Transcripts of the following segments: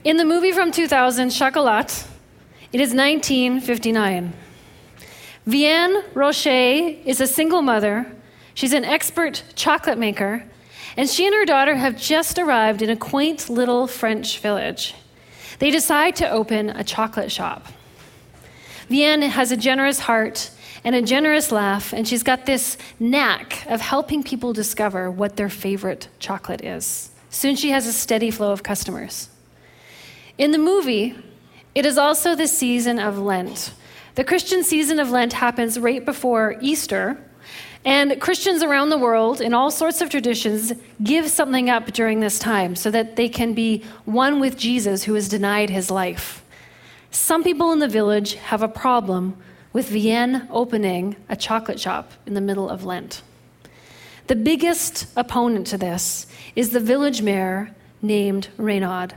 In the movie from 2000, Chocolat, it is 1959. Vienne Rocher is a single mother. She's an expert chocolate maker, and she and her daughter have just arrived in a quaint little French village. They decide to open a chocolate shop. Vienne has a generous heart and a generous laugh, and she's got this knack of helping people discover what their favorite chocolate is. Soon she has a steady flow of customers. In the movie, it is also the season of Lent. The Christian season of Lent happens right before Easter, and Christians around the world in all sorts of traditions give something up during this time so that they can be one with Jesus who has denied his life. Some people in the village have a problem with Vienne opening a chocolate shop in the middle of Lent. The biggest opponent to this is the village mayor named Renaud.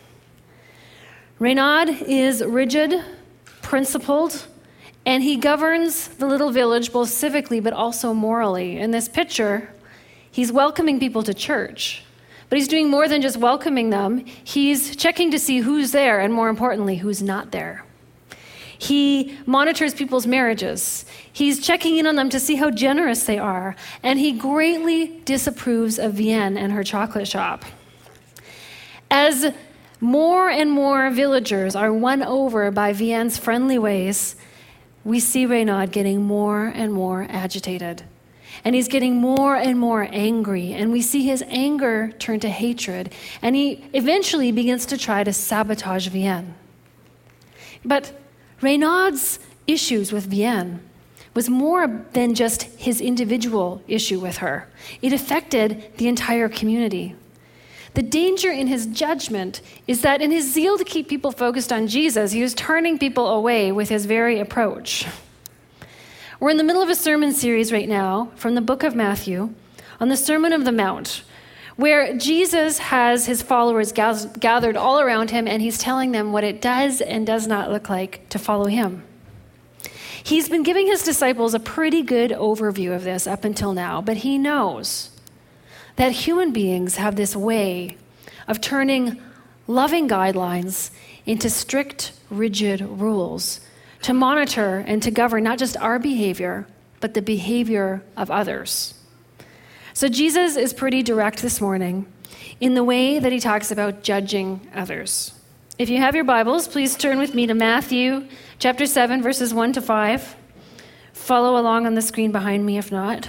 Renaud is rigid, principled, and he governs the little village both civically but also morally. In this picture, he's welcoming people to church, but he's doing more than just welcoming them. He's checking to see who's there and, more importantly, who's not there. He monitors people's marriages. He's checking in on them to see how generous they are, and he greatly disapproves of Vienne and her chocolate shop. As more and more villagers are won over by Vienne's friendly ways, we see Renaud getting more and more agitated. And he's getting more and more angry. And we see his anger turn to hatred. And he eventually begins to try to sabotage Vienne. But Renaud's issues with Vienne was more than just his individual issue with her. It affected the entire community. The danger in his judgment is that in his zeal to keep people focused on Jesus, he was turning people away with his very approach. We're in the middle of a sermon series right now from the book of Matthew on the Sermon on the Mount, where Jesus has his followers gathered all around him, and he's telling them what it does and does not look like to follow him. He's been giving his disciples a pretty good overview of this up until now, but he knows that human beings have this way of turning loving guidelines into strict, rigid rules to monitor and to govern not just our behavior, but the behavior of others. So Jesus is pretty direct this morning in the way that he talks about judging others. If you have your Bibles, please turn with me to Matthew chapter 7, verses 1 to 5. Follow along on the screen behind me if not.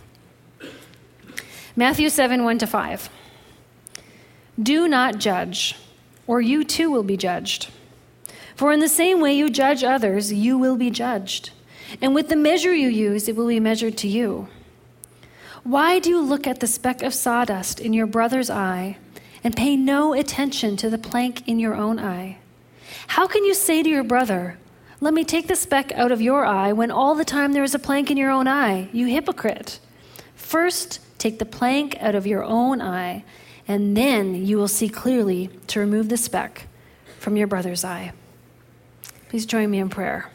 Matthew 7, 1 to 5. Do not judge, or you too will be judged. For in the same way you judge others, you will be judged. And with the measure you use, it will be measured to you. Why do you look at the speck of sawdust in your brother's eye and pay no attention to the plank in your own eye? How can you say to your brother, let me take the speck out of your eye, when all the time there is a plank in your own eye? You hypocrite. First, take the plank out of your own eye, and then you will see clearly to remove the speck from your brother's eye. Please join me in prayer.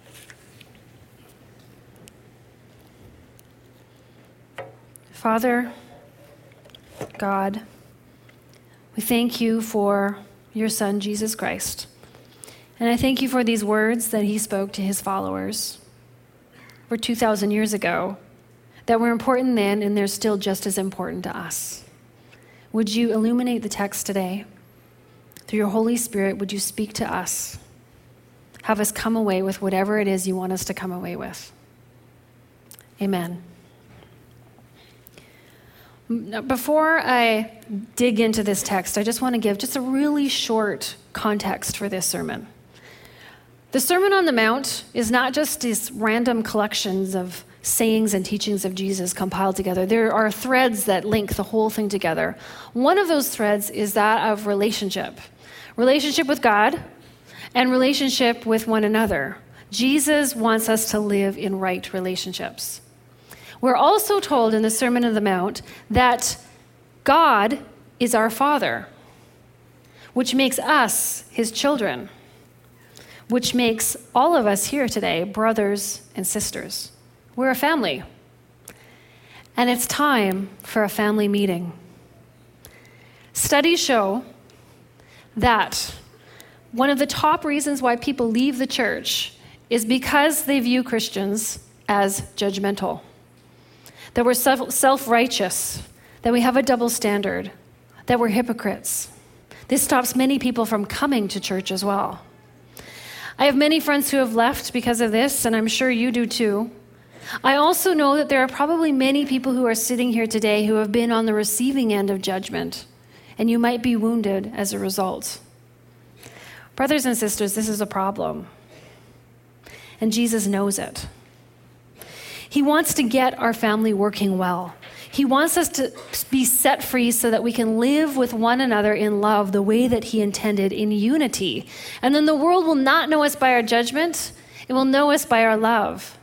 Father, God, we thank you for your Son, Jesus Christ. And I thank you for these words that he spoke to his followers over 2,000 years ago that were important then, and they're still just as important to us. Would you illuminate the text today? Through your Holy Spirit, would you speak to us? Have us come away with whatever it is you want us to come away with. Amen. Now, before I dig into this text, I just want to give just a really short context for this sermon. The Sermon on the Mount is not just these random collections of sayings and teachings of Jesus compiled together. There are threads that link the whole thing together. One of those threads is that of relationship with God and relationship with one another. Jesus wants us to live in right relationships. We're also told in the Sermon on the Mount that God is our Father, which makes us his children, which makes all of us here today brothers and sisters. We're a family. And it's time for a family meeting. Studies show that one of the top reasons why people leave the church is because they view Christians as judgmental, that we're self-righteous, that we have a double standard, that we're hypocrites. This stops many people from coming to church as well. I have many friends who have left because of this, and I'm sure you do too. I also know that there are probably many people who are sitting here today who have been on the receiving end of judgment, and you might be wounded as a result. Brothers and sisters, this is a problem, and Jesus knows it. He wants to get our family working well. He wants us to be set free so that we can live with one another in love the way that he intended, in unity. And then the world will not know us by our judgment, it will know us by our love.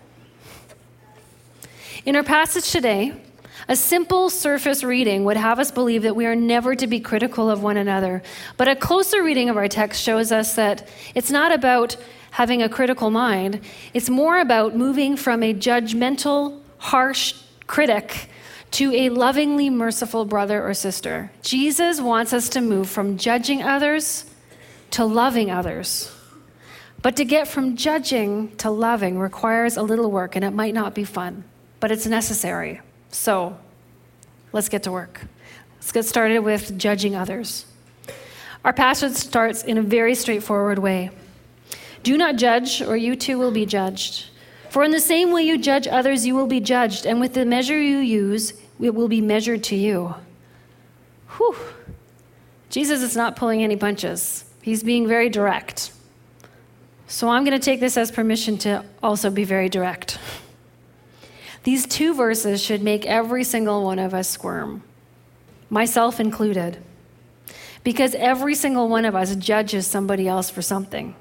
In our passage today, a simple surface reading would have us believe that we are never to be critical of one another. But a closer reading of our text shows us that it's not about having a critical mind. It's more about moving from a judgmental, harsh critic to a lovingly merciful brother or sister. Jesus wants us to move from judging others to loving others. But to get from judging to loving requires a little work, and it might not be fun, but it's necessary. So let's get to work. Let's get started with judging others. Our passage starts in a very straightforward way. Do not judge, or you too will be judged. For in the same way you judge others, you will be judged, and with the measure you use, it will be measured to you. Whew. Jesus is not pulling any punches. He's being very direct. So I'm going to take this as permission to also be very direct. These two verses should make every single one of us squirm, myself included, because every single one of us judges somebody else for something.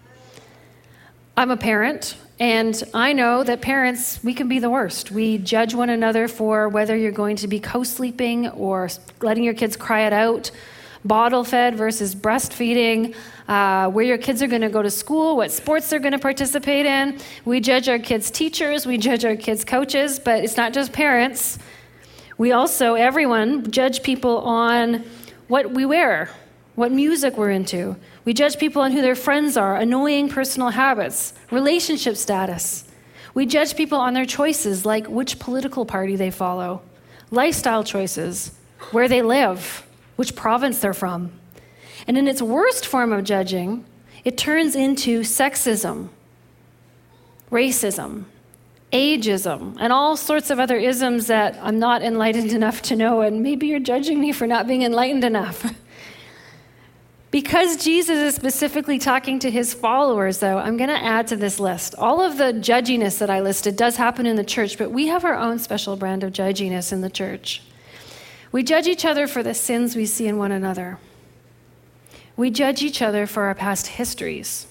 I'm a parent, and I know that parents, we can be the worst. We judge one another for whether you're going to be co-sleeping or letting your kids cry it out, bottle-fed versus breastfeeding, where your kids are going to go to school, what sports they're going to participate in. We judge our kids' teachers, we judge our kids' coaches, but it's not just parents. We also, everyone, judge people on what we wear, what music we're into. We judge people on who their friends are, annoying personal habits, relationship status. We judge people on their choices, like which political party they follow, lifestyle choices, where they live, which province they're from. And in its worst form of judging, it turns into sexism, racism, ageism, and all sorts of other isms that I'm not enlightened enough to know, and maybe you're judging me for not being enlightened enough. Because Jesus is specifically talking to his followers, though, I'm going to add to this list. All of the judginess that I listed does happen in the church, but we have our own special brand of judginess in the church. We judge each other for the sins we see in one another. We judge each other for our past histories.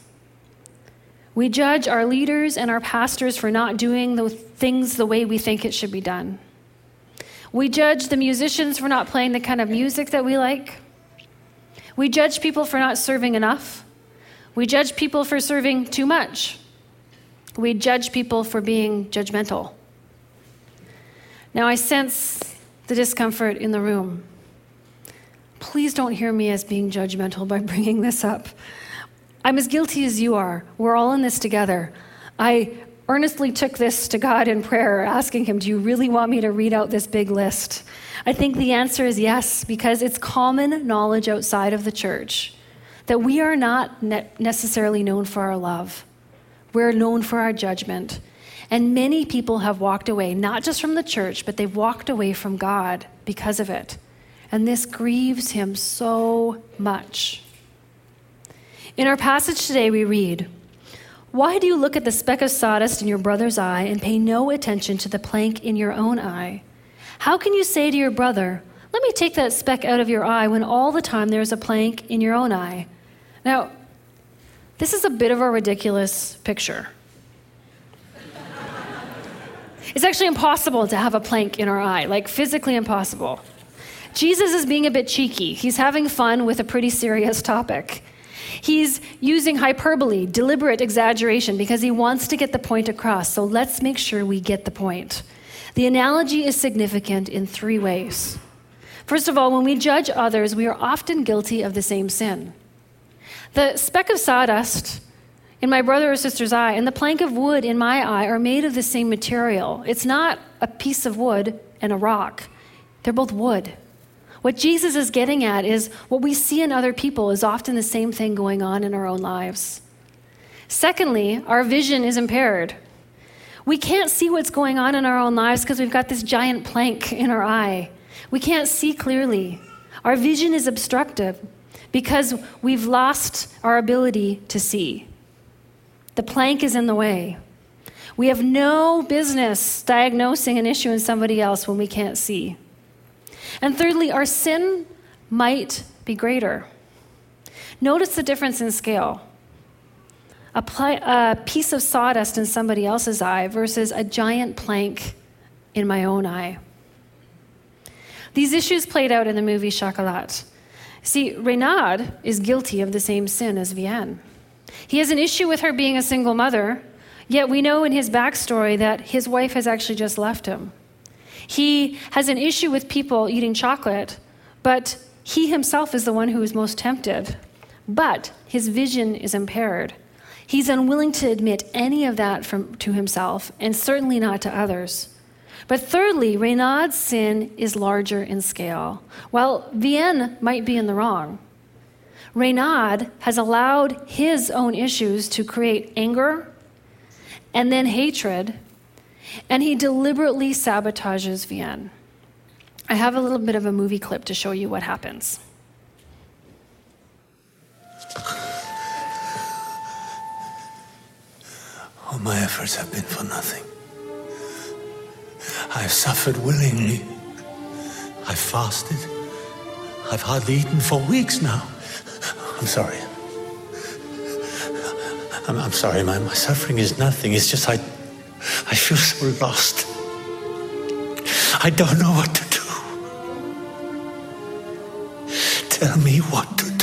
We judge our leaders and our pastors for not doing the things the way we think it should be done. We judge the musicians for not playing the kind of music that we like. We judge people for not serving enough. We judge people for serving too much. We judge people for being judgmental. Now, I sense the discomfort in the room. Please don't hear me as being judgmental by bringing this up. I'm as guilty as you are. We're all in this together. I earnestly took this to God in prayer, asking him, do you really want me to read out this big list? I think the answer is yes, because it's common knowledge outside of the church that we are not necessarily known for our love. We're known for our judgment. And many people have walked away, not just from the church, but they've walked away from God because of it. And this grieves him so much. In our passage today, we read, why do you look at the speck of sawdust in your brother's eye and pay no attention to the plank in your own eye? How can you say to your brother, let me take that speck out of your eye, when all the time there is a plank in your own eye? Now, this is a bit of a ridiculous picture. It's actually impossible to have a plank in our eye, like physically impossible. Jesus is being a bit cheeky. He's having fun with a pretty serious topic. He's using hyperbole, deliberate exaggeration, because he wants to get the point across. So let's make sure we get the point. The analogy is significant in three ways. First of all, when we judge others, we are often guilty of the same sin. The speck of sawdust in my brother or sister's eye and the plank of wood in my eye are made of the same material. It's not a piece of wood and a rock. They're both wood. What Jesus is getting at is what we see in other people is often the same thing going on in our own lives. Secondly, our vision is impaired. We can't see what's going on in our own lives because we've got this giant plank in our eye. We can't see clearly. Our vision is obstructive because we've lost our ability to see. The plank is in the way. We have no business diagnosing an issue in somebody else when we can't see. And thirdly, our sin might be greater. Notice the difference in scale. A piece of sawdust in somebody else's eye versus a giant plank in my own eye. These issues played out in the movie Chocolat. See, Renaud is guilty of the same sin as Vienne. He has an issue with her being a single mother, yet we know in his backstory that his wife has actually just left him. He has an issue with people eating chocolate, but he himself is the one who is most tempted. But his vision is impaired. He's unwilling to admit any of that to himself, and certainly not to others. But thirdly, Renaud's sin is larger in scale. While Vienne might be in the wrong, Renaud has allowed his own issues to create anger and then hatred, and he deliberately sabotages Vienne. I have a little bit of a movie clip to show you what happens. All my efforts have been for nothing. I've suffered willingly. I've fasted. I've hardly eaten for weeks now. I'm sorry. I'm sorry. My suffering is nothing. It's just I feel so lost. I don't know what to do. Tell me what to do.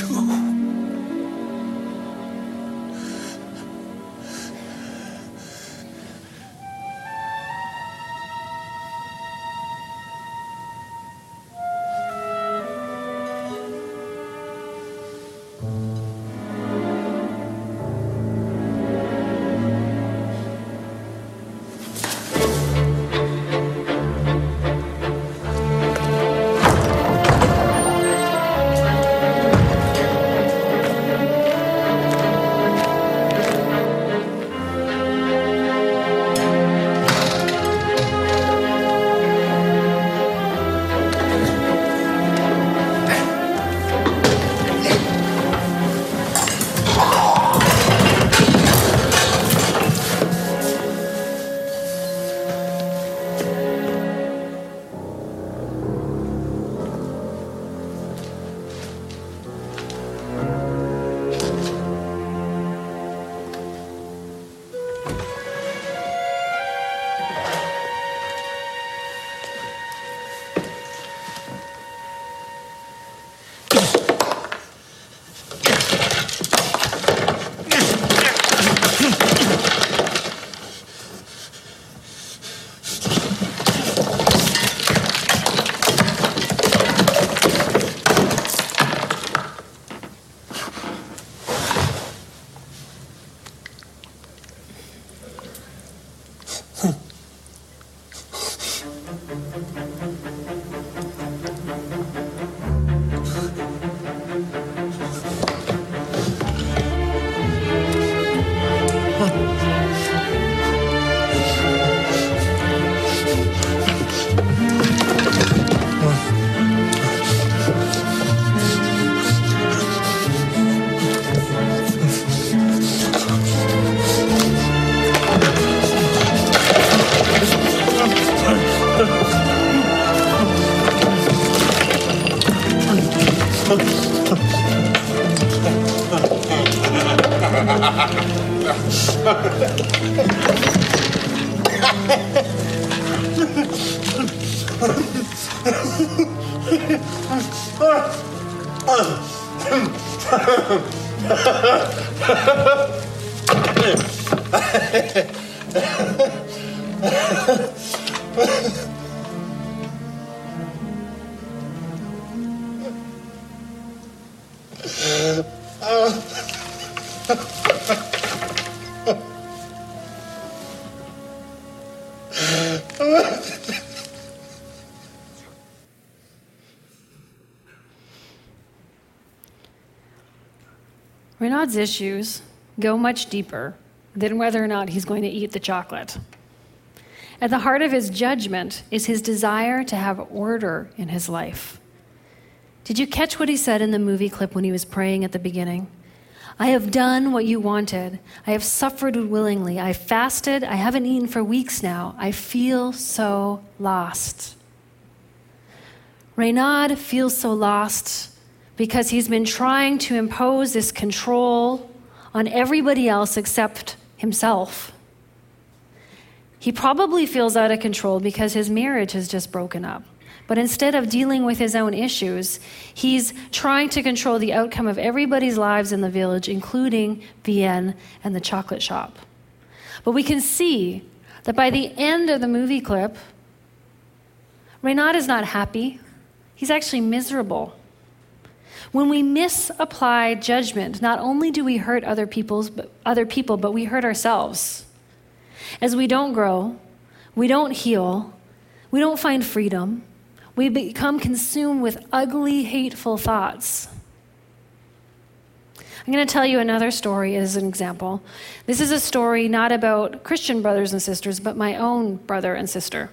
Renaud's issues go much deeper than whether or not he's going to eat the chocolate. At the heart of his judgment is his desire to have order in his life. Did you catch what he said in the movie clip when he was praying at the beginning? I have done what you wanted. I have suffered willingly. I fasted. I haven't eaten for weeks now. I feel so lost. Renaud feels so lost because he's been trying to impose this control on everybody else except himself. He probably feels out of control because his marriage has just broken up. But instead of dealing with his own issues, he's trying to control the outcome of everybody's lives in the village, including Vienne and the chocolate shop. But we can see that by the end of the movie clip, Renaud is not happy. He's actually miserable. When we misapply judgment, not only do we hurt other people, but we hurt ourselves. As we don't grow, we don't heal, we don't find freedom, we become consumed with ugly, hateful thoughts. I'm going to tell you another story as an example. This is a story not about Christian brothers and sisters, but my own brother and sister.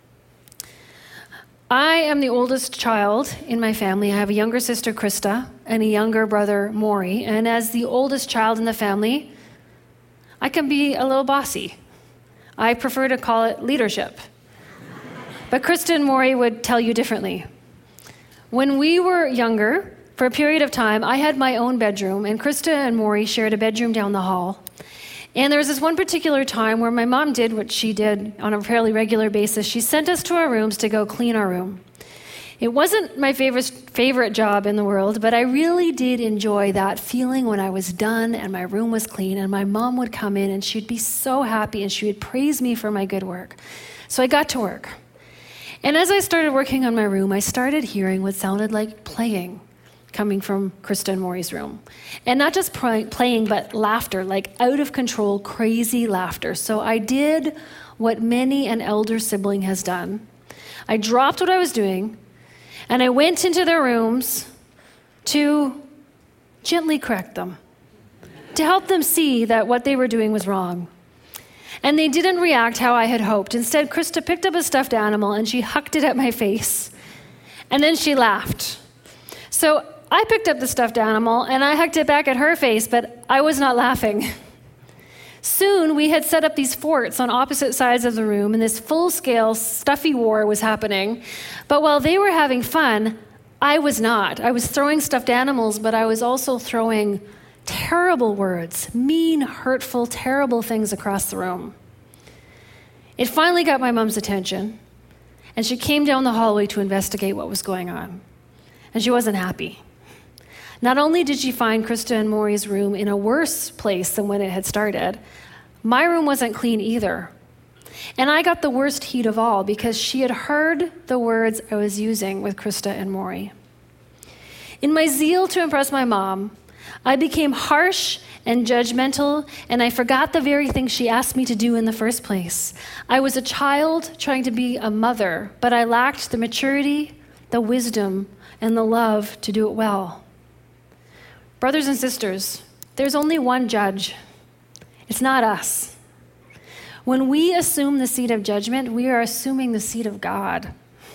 I am the oldest child in my family. I have a younger sister, Krista, and a younger brother, Maury. And as the oldest child in the family, I can be a little bossy. I prefer to call it leadership. But Krista and Maury would tell you differently. When we were younger, for a period of time, I had my own bedroom, and Krista and Maury shared a bedroom down the hall. And there was this one particular time where my mom did what she did on a fairly regular basis. She sent us to our rooms to go clean our room. It wasn't my favorite job in the world, but I really did enjoy that feeling when I was done and my room was clean, and my mom would come in and she'd be so happy and she would praise me for my good work. So I got to work. And as I started working on my room, I started hearing what sounded like playing coming from Krista and Maury's room. And not just playing, but laughter, like out of control, crazy laughter. So I did what many an elder sibling has done. I dropped what I was doing, and I went into their rooms to gently correct them, to help them see that what they were doing was wrong. And they didn't react how I had hoped. Instead, Krista picked up a stuffed animal and she hucked it at my face. And then she laughed. So I picked up the stuffed animal and I hucked it back at her face, but I was not laughing. Soon, we had set up these forts on opposite sides of the room, and this full-scale stuffy war was happening. But while they were having fun, I was not. I was throwing stuffed animals, but I was also throwing terrible words, mean, hurtful, terrible things across the room. It finally got my mom's attention, and she came down the hallway to investigate what was going on. And she wasn't happy. Not only did she find Krista and Maury's room in a worse place than when it had started, my room wasn't clean either. And I got the worst heat of all because she had heard the words I was using with Krista and Maury. In my zeal to impress my mom, I became harsh and judgmental, and I forgot the very thing she asked me to do in the first place. I was a child trying to be a mother, but I lacked the maturity, the wisdom, and the love to do it well. Brothers and sisters, there's only one judge. It's not us. When we assume the seat of judgment, we are assuming the seat of God.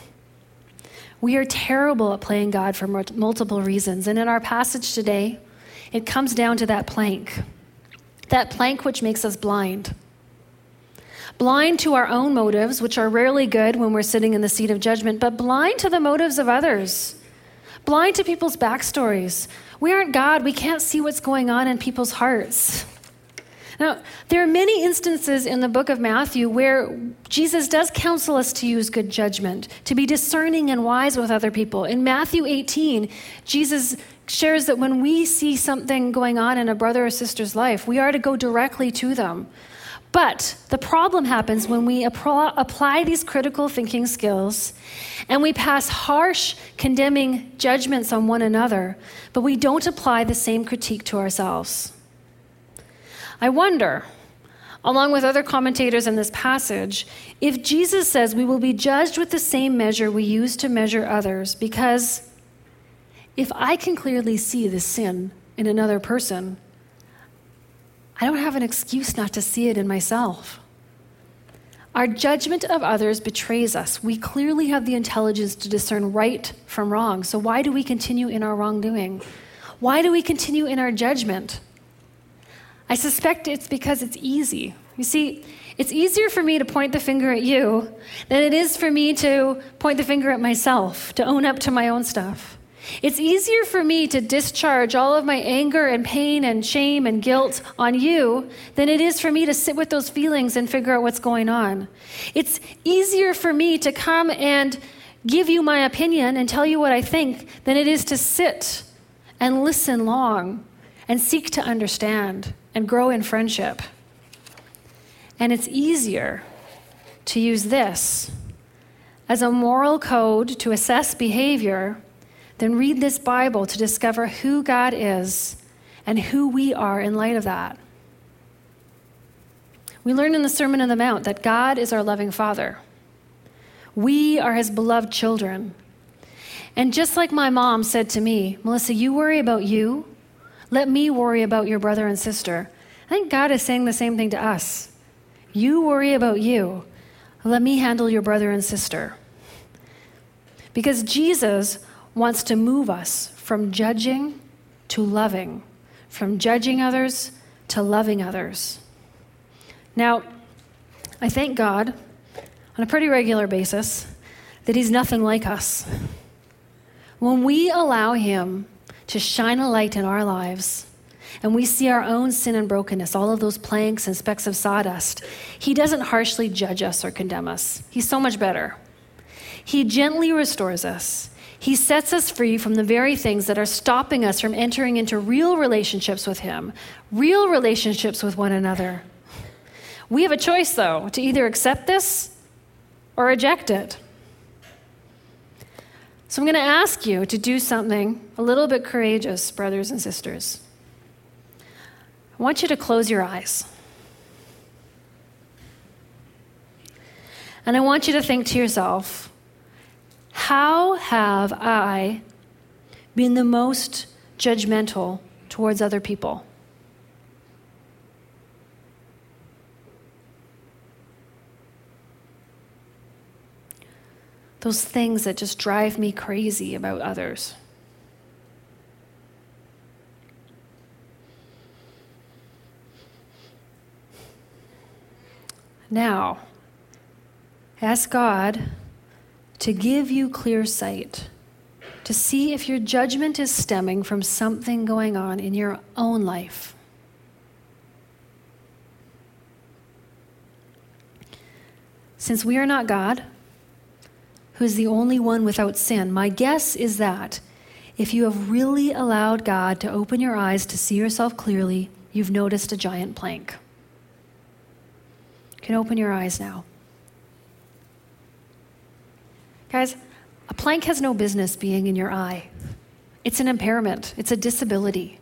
We are terrible at playing God for multiple reasons. And in our passage today, it comes down to that plank which makes us blind. Blind to our own motives, which are rarely good when we're sitting in the seat of judgment, but blind to the motives of others. Blind to people's backstories. We aren't God. We can't see what's going on in people's hearts. Now, there are many instances in the book of Matthew where Jesus does counsel us to use good judgment, to be discerning and wise with other people. In Matthew 18, Jesus shares that when we see something going on in a brother or sister's life, we are to go directly to them. But the problem happens when we apply these critical thinking skills and we pass harsh, condemning judgments on one another, but we don't apply the same critique to ourselves. I wonder, along with other commentators in this passage, if Jesus says we will be judged with the same measure we use to measure others, because if I can clearly see the sin in another person, I don't have an excuse not to see it in myself. Our judgment of others betrays us. We clearly have the intelligence to discern right from wrong. So why do we continue in our wrongdoing? Why do we continue in our judgment? I suspect it's because it's easy. You see, it's easier for me to point the finger at you than it is for me to point the finger at myself, to own up to my own stuff. It's easier for me to discharge all of my anger and pain and shame and guilt on you than it is for me to sit with those feelings and figure out what's going on. It's easier for me to come and give you my opinion and tell you what I think than it is to sit and listen long and seek to understand and grow in friendship. And it's easier to use this as a moral code to assess behavior than read this Bible to discover who God is and who we are in light of that. We learn in the Sermon on the Mount that God is our loving Father. We are his beloved children. And just like my mom said to me, Melissa, you worry about you. Let me worry about your brother and sister. I think God is saying the same thing to us. You worry about you. Let me handle your brother and sister. Because Jesus wants to move us from judging to loving, from judging others to loving others. Now, I thank God on a pretty regular basis that he's nothing like us. When we allow him to shine a light in our lives and we see our own sin and brokenness, all of those planks and specks of sawdust, he doesn't harshly judge us or condemn us. He's so much better. He gently restores us. He sets us free from the very things that are stopping us from entering into real relationships with him, real relationships with one another. We have a choice, though, to either accept this or reject it. So I'm going to ask you to do something a little bit courageous, brothers and sisters. I want you to close your eyes. And I want you to think to yourself, how have I been the most judgmental towards other people? Those things that just drive me crazy about others. Now, ask God to give you clear sight, to see if your judgment is stemming from something going on in your own life. Since we are not God, who is the only one without sin, my guess is that if you have really allowed God to open your eyes to see yourself clearly, you've noticed a giant plank. You can open your eyes now. Guys, a plank has no business being in your eye. It's an impairment. It's a disability.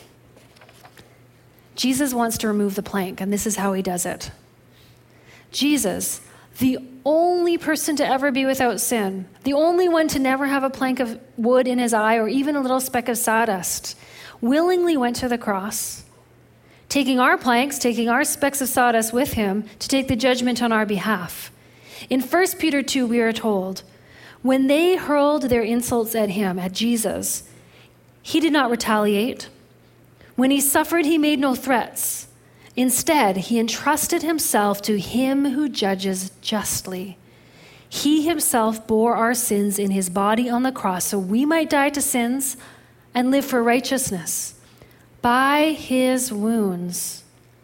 Jesus wants to remove the plank, and this is how he does it. Jesus, the only person to ever be without sin, the only one to never have a plank of wood in his eye or even a little speck of sawdust, willingly went to the cross, taking our planks, taking our specks of sawdust with him to take the judgment on our behalf. In 1 Peter 2, we are told, when they hurled their insults at him, at Jesus, he did not retaliate. When he suffered, he made no threats. Instead, he entrusted himself to him who judges justly. He himself bore our sins in his body on the cross so we might die to sins and live for righteousness. By his wounds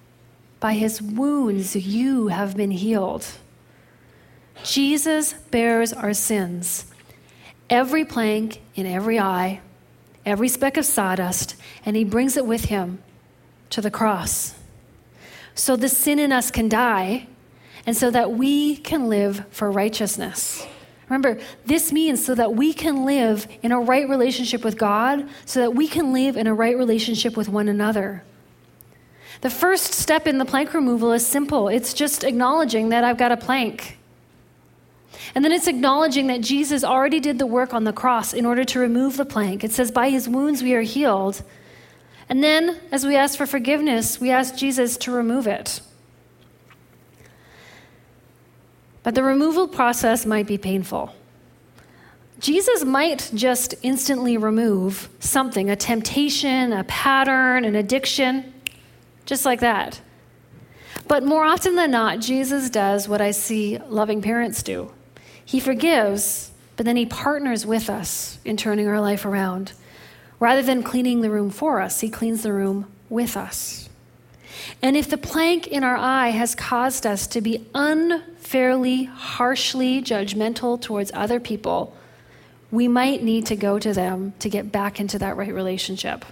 you have been healed. Jesus bears our sins, every plank in every eye, every speck of sawdust, and he brings it with him to the cross. So the sin in us can die, and so that we can live for righteousness. Remember, this means so that we can live in a right relationship with God, so that we can live in a right relationship with one another. The first step in the plank removal is simple. It's just acknowledging that I've got a plank. And then it's acknowledging that Jesus already did the work on the cross in order to remove the plank. It says, by his wounds we are healed. And then, as we ask for forgiveness, we ask Jesus to remove it. But the removal process might be painful. Jesus might just instantly remove something, a temptation, a pattern, an addiction, just like that. But more often than not, Jesus does what I see loving parents do. He forgives, but then he partners with us in turning our life around. Rather than cleaning the room for us, he cleans the room with us. And if the plank in our eye has caused us to be unfairly, harshly judgmental towards other people, we might need to go to them to get back into that right relationship.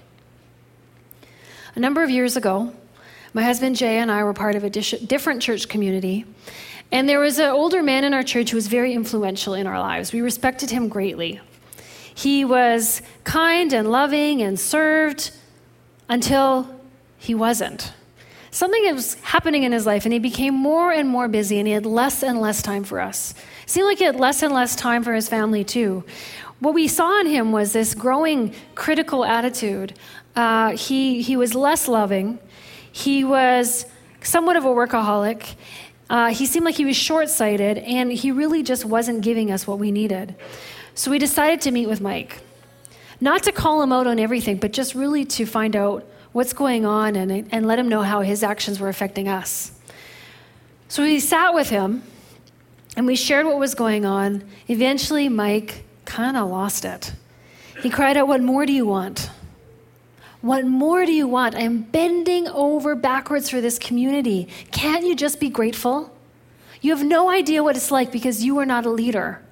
A number of years ago, my husband Jay and I were part of a different church community, and there was an older man in our church who was very influential in our lives. We respected him greatly. He was kind and loving and served until he wasn't. Something was happening in his life, and he became more and more busy, and he had less and less time for us. It seemed like he had less and less time for his family, too. What we saw in him was this growing critical attitude. He was less loving. He was somewhat of a workaholic. He seemed like he was short-sighted, and he really just wasn't giving us what we needed. So we decided to meet with Mike. Not to call him out on everything, but just really to find out what's going on and let him know how his actions were affecting us. So we sat with him, and we shared what was going on. Eventually, Mike kind of lost it. He cried out, "What more do you want? What more do you want? I am bending over backwards for this community. Can't you just be grateful? You have no idea what it's like because you are not a leader."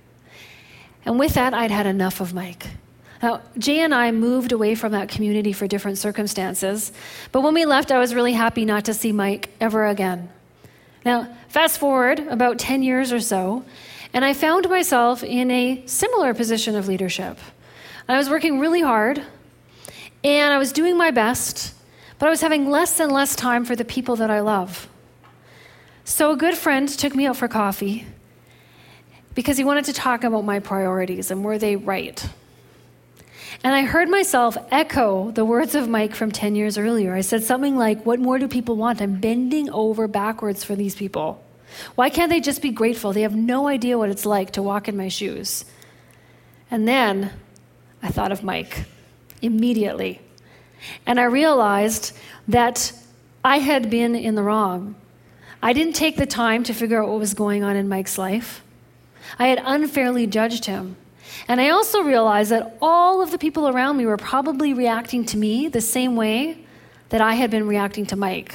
And with that, I'd had enough of Mike. Now, Jay and I moved away from that community for different circumstances, but when we left, I was really happy not to see Mike ever again. Now, fast forward about 10 years or so, and I found myself in a similar position of leadership. I was working really hard, and I was doing my best, but I was having less and less time for the people that I love. So a good friend took me out for coffee because he wanted to talk about my priorities and were they right. And I heard myself echo the words of Mike from 10 years earlier. I said something like, "What more do people want? I'm bending over backwards for these people. Why can't they just be grateful? They have no idea what it's like to walk in my shoes." And then I thought of Mike immediately. And I realized that I had been in the wrong. I didn't take the time to figure out what was going on in Mike's life. I had unfairly judged him. And I also realized that all of the people around me were probably reacting to me the same way that I had been reacting to Mike.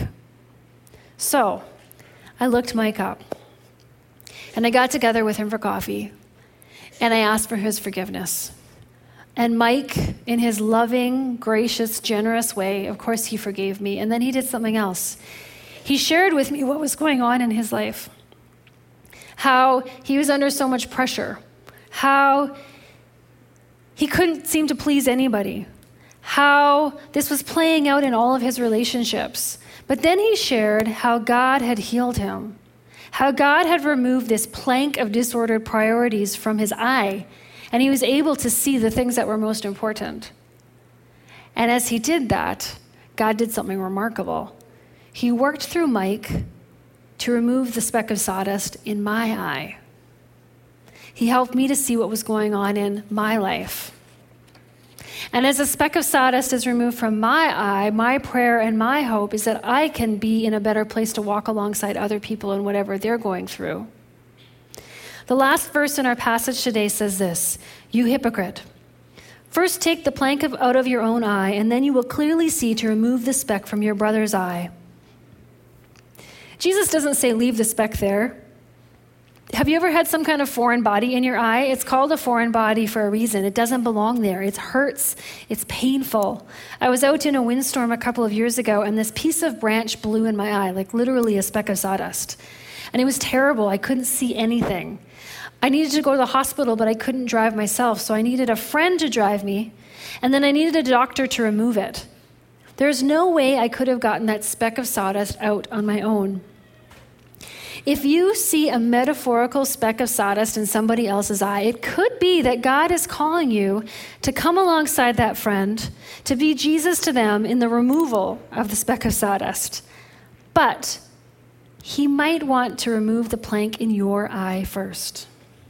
So I looked Mike up, and I got together with him for coffee, and I asked for his forgiveness. And Mike, in his loving, gracious, generous way, of course he forgave me, and then he did something else. He shared with me what was going on in his life, how he was under so much pressure, how he couldn't seem to please anybody, how this was playing out in all of his relationships. But then he shared how God had healed him, how God had removed this plank of disordered priorities from his eye, and he was able to see the things that were most important. And as he did that, God did something remarkable. He worked through Mike to remove the speck of sawdust in my eye. He helped me to see what was going on in my life. And as a speck of sawdust is removed from my eye, my prayer and my hope is that I can be in a better place to walk alongside other people in whatever they're going through. The last verse in our passage today says this: "You hypocrite, first take the plank out of your own eye, and then you will clearly see to remove the speck from your brother's eye." Jesus doesn't say leave the speck there. Have you ever had some kind of foreign body in your eye? It's called a foreign body for a reason. It doesn't belong there. It hurts. It's painful. I was out in a windstorm a couple of years ago, and this piece of branch blew in my eye, like literally a speck of sawdust. And it was terrible. I couldn't see anything. I needed to go to the hospital, but I couldn't drive myself, so I needed a friend to drive me, and then I needed a doctor to remove it. There's no way I could have gotten that speck of sawdust out on my own. If you see a metaphorical speck of sawdust in somebody else's eye, it could be that God is calling you to come alongside that friend, to be Jesus to them in the removal of the speck of sawdust. But he might want to remove the plank in your eye first.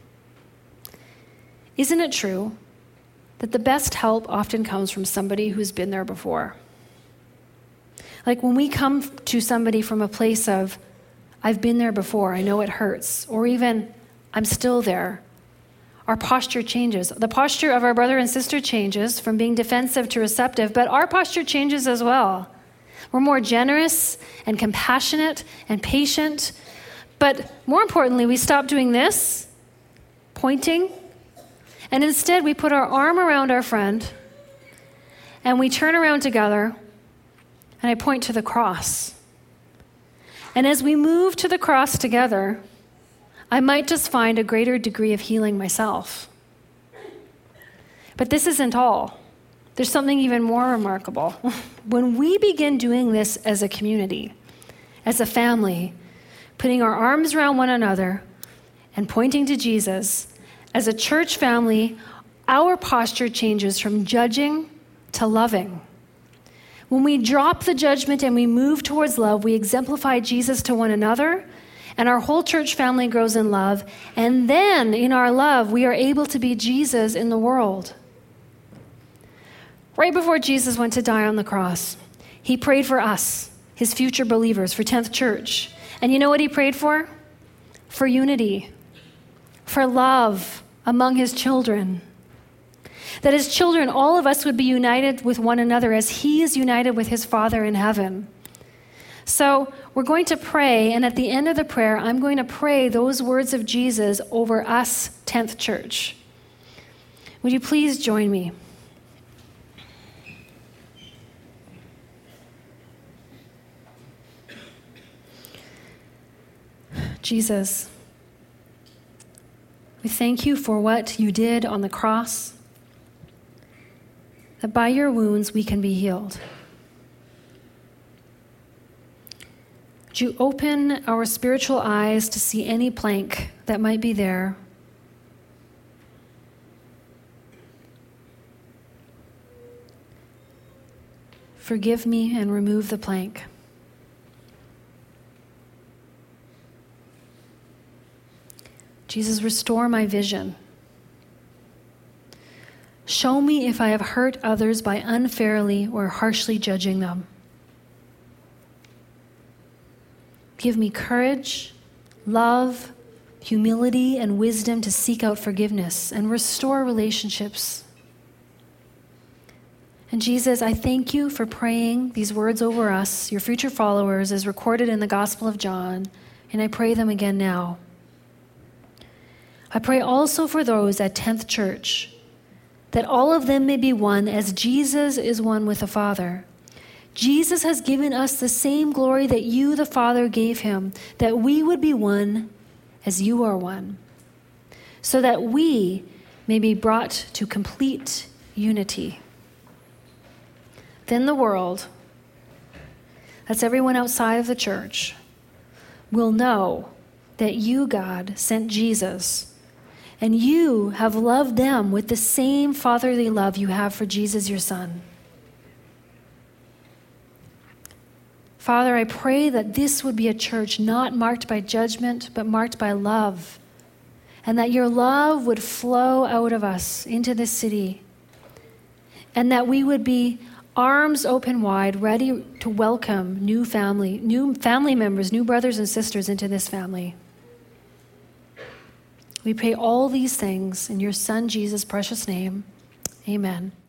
Isn't it true that the best help often comes from somebody who's been there before? Like when we come to somebody from a place of, I've been there before, I know it hurts, or even, I'm still there, our posture changes. The posture of our brother and sister changes from being defensive to receptive, but our posture changes as well. We're more generous and compassionate and patient, but more importantly, we stop doing this, pointing, and instead we put our arm around our friend and we turn around together and I point to the cross. And as we move to the cross together, I might just find a greater degree of healing myself. But this isn't all. There's something even more remarkable. When we begin doing this as a community, as a family, putting our arms around one another and pointing to Jesus, as a church family, our posture changes from judging to loving. When we drop the judgment and we move towards love, we exemplify Jesus to one another, and our whole church family grows in love. And then in our love, we are able to be Jesus in the world. Right before Jesus went to die on the cross, he prayed for us, his future believers, for 10th Church. And you know what he prayed for? For unity, for love among his children. That as children, all of us would be united with one another as he is united with his Father in heaven. So we're going to pray, and at the end of the prayer, I'm going to pray those words of Jesus over us, 10th Church. Would you please join me? Jesus, we thank you for what you did on the cross, that by your wounds we can be healed. Would you open our spiritual eyes to see any plank that might be there? Forgive me and remove the plank. Jesus, restore my vision. Show me if I have hurt others by unfairly or harshly judging them. Give me courage, love, humility, and wisdom to seek out forgiveness and restore relationships. And Jesus, I thank you for praying these words over us, your future followers, as recorded in the Gospel of John, and I pray them again now. I pray also for those at 10th Church, that all of them may be one as Jesus is one with the Father. Jesus has given us the same glory that you, the Father, gave him, that we would be one as you are one, so that we may be brought to complete unity. Then the world, that's everyone outside of the church, will know that you, God, sent Jesus, and you have loved them with the same fatherly love you have for Jesus, your Son. Father, I pray that this would be a church not marked by judgment, but marked by love, and that your love would flow out of us into this city, and that we would be arms open wide, ready to welcome new family members, new brothers and sisters into this family. We pray all these things in your Son, Jesus' precious name. Amen.